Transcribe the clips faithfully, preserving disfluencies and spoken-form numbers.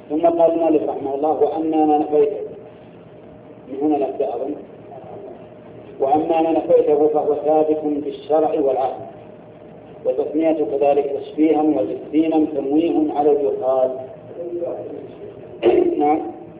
ثم قال المؤلف رحمه الله: وأما ما نفيته، من هنا نبدأ أظن. وأما ما نفيته فهو ثابت بالشرع والعقل، وتسمية كذلك تشبيها وتسليما تمويه على اليقال. نعم،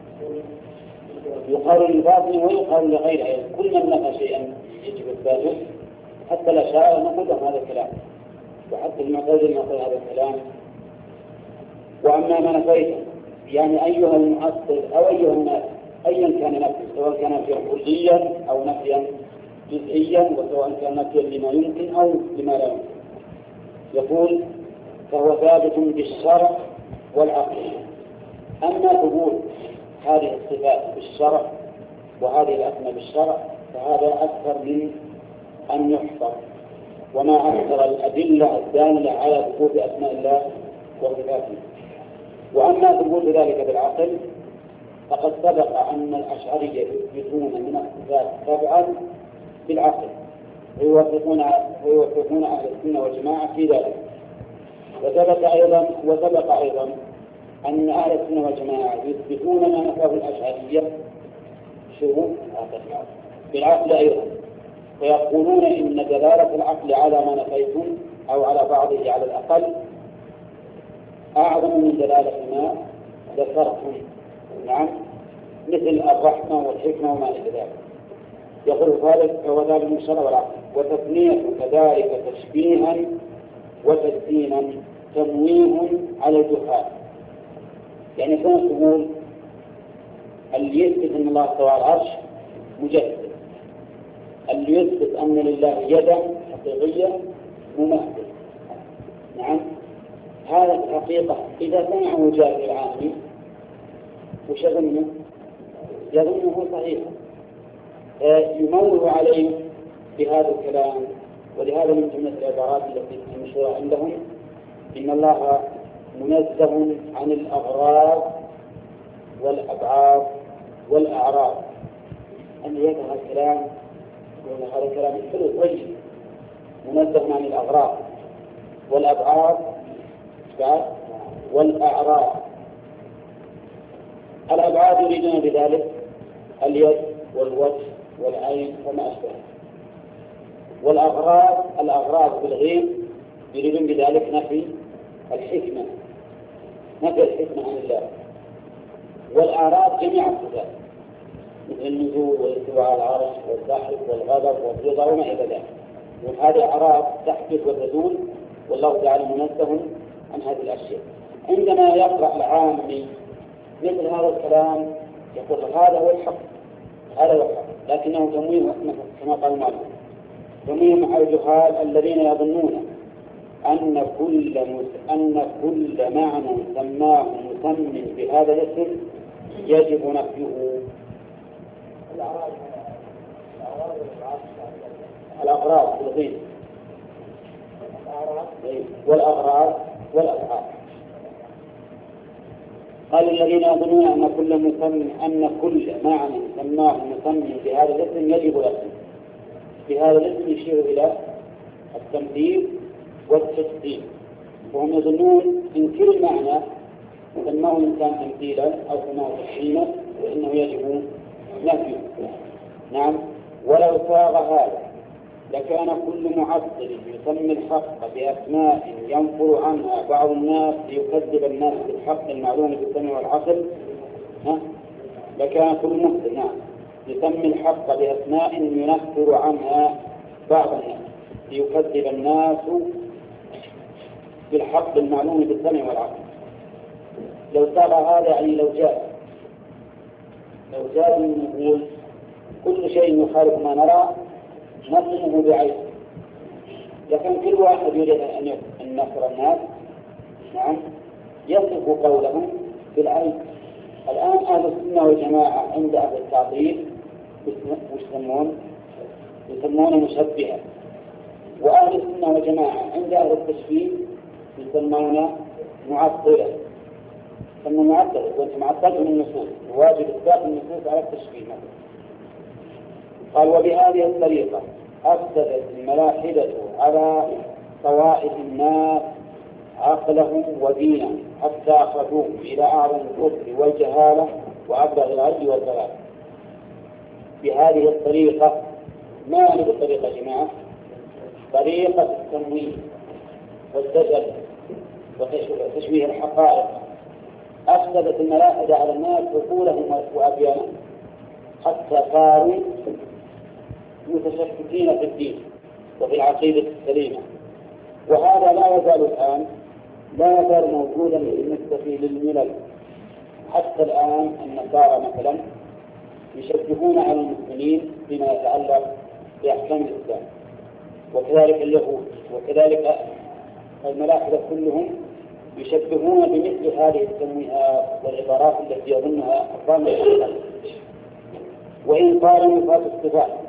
يقال للباطل ويقال لغيره، كل من نفى شيئا يجب إثباته، حتى الأشاعرة نقول هذا الكلام، وحتى المعتزلة نقول هذا الكلام. وأما ما نفيته يعني أيها المعطل أو أيها الناس، أيا كان نفيه، سواء كان نفيا كليا أو نفيا جزئيا، وسواء كان نفيا لما يمكن أو لما لا يمكن، يقول فهو ثابت بالشرع والعقل. أما ثبوت هذه الصفات بالشرع وهذه الأسماء بالشرع فهذا أكثر من أن يحصر، وما أكثر الأدلة الدالة على ثبوت أسماء الله وصفاته. وأما ثبوت ذلك بالعقل فقد سبق أن الأشعرية يثبتون من الصفات سبعا بالعقل، ويوافقون ويوافقون أهل السنة والجماعة في ذلك. وسبق أيضا وسبق أيضا أن أهل السنة والجماعة يثبتون ما نفاه الأشعرية شروط بالعقل أيضا، فيقولون إن دلالة العقل على ما نفيتم أو على بعضه على الأقل أعظم من دلالة ما ذكرتم. نعم، مثل الرحمة والحكمة وما إلى ذلك. يقول ذلك فهو ذلك من الشرع والعقل، وتثنية كذلك تشبيها وتسليما تمويه على الجهال. يعني كون تقول اللي يثبت أن الله استوى على العرش مجسد، اللي يثبت أن لله يدا حقيقية ممثل. نعم، هذا الحقيقة إذا سمعه جاهل العامي وش يظنه؟ يظنه صحيحا، يموه عليه بهذا الكلام. ولهذا من جملة العبارات التي المشهورة عندهم إن الله منزه عن الأغراض والأبعاد والأعراض. أن يظهر الكلام وهذا الكلام حلو طيب، منزه عن الأغراض والأبعاد والأعراض. الأبعاد يريدون بذلك اليد والوجه والعين وما أشبه، والأغراض الأغراض بالغيب يريدون بذلك نفي الحكمة، نفي الحكمة عن الله. والأعراض جميع الصفات مثل النزول والاستواء على العرش والضحك والغضب والرضا وما إلى ذلك، وهذه أعراض تحدث وتزول، والله تعالى منزه عن هذه الأشياء. عندما يقرأ العامي مثل هذا الكلام يقول هذا هو الحق، هذا هو الحق، لكنه تمويه كما قال المؤلف، تمويه مع الجهال الذين يظنون أن كل أن كل معنى سماه مسمى بهذا الاسم يجب نفيه. الأغراض بالغيب والأغراض والأفعال. قال الذين يظنون أن كل مسمى أن كل معنى سماه مسمى بهذا الاسم يجب نفيه. بهذا الاسم يشير إلى التمثيل والتشبيه، وهم يظنون إن كل معنى سماه الإنسان تمثيلا أو سماه تشبيها فإنه يجب نفيه. نعم، ولو ساغ هذا لكان كل معطل يسمي الحق بأسماء ينفر عنها بعض الناس ليكذب الناس بالحق المعلوم بالسمع والعقل. لكان كل مسلم نعم يسمي الحق بأسماء ينفر عنها بعض الناس ليكذب الناس بالحق المعلوم بالسمع والعقل. لو ساغ هذا يعني لو جاء لو جاء نقول كل شيء يخالف ما نرى نصفه بعيد، لكن كل واحد يريد أن ينصر الناس نعم يصف قولهم بالعين. الآن أهل السنة والجماعة عند أهل التعطيل يسمون يسمون مشبهة، وأهل السنة والجماعة عند أهل التشبيه يسمون معطلة. ثم معطلة وأنت معطلت من النصوص، وواجب إثبات النصوص على التشبيه مثلا. قال وبهذه الطريقة أفسدت الملاحدة على طوائف الناس عقله ودينه حتى أخرجوه إلى أعظم الكفر والجهالة وأبلغ العدل والضلال بهذه الطريقة. ما هذه الطريقة يا جماعة؟ طريقة التمويه والدجل وتشويه الحقائق. أفسدت الملاحدة على الناس عقولهم وأديانهم حتى صاروا متشككين في الدين وفي العقيدة السليمة. وهذا لا يزال الآن لا يزال موجودا بالنسبة للملل. حتى الآن النصارى مثلا يشبهون على المسلمين فيما يتعلق بأحكام الإسلام، وكذلك اليهود، وكذلك الملاحدة كلهم يشبهون بمثل هذه التمويهات والعبارات التي يظنها أقام. وإن قالوا نفاة الصفات